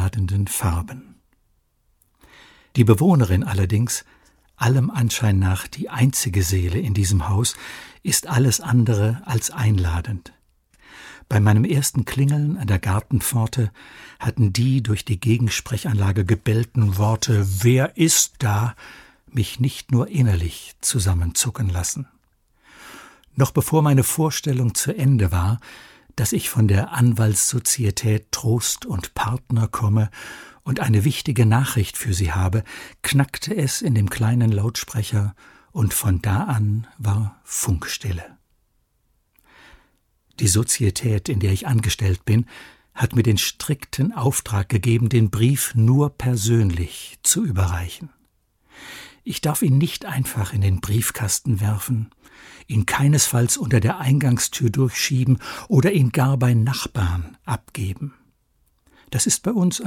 einladenden Farben. Die Bewohnerin allerdings, allem Anschein nach die einzige Seele in diesem Haus, ist alles andere als einladend. Bei meinem ersten Klingeln an der Gartenpforte hatten die durch die Gegensprechanlage gebellten Worte »Wer ist da?« mich nicht nur innerlich zusammenzucken lassen. Noch bevor meine Vorstellung zu Ende war, dass ich von der Anwaltssozietät Trost und Partner komme und eine wichtige Nachricht für sie habe, knackte es in dem kleinen Lautsprecher und von da an war Funkstille. Die Sozietät, in der ich angestellt bin, hat mir den strikten Auftrag gegeben, den Brief nur persönlich zu überreichen. Ich darf ihn nicht einfach in den Briefkasten werfen, ihn keinesfalls unter der Eingangstür durchschieben oder ihn gar bei Nachbarn abgeben. Das ist bei uns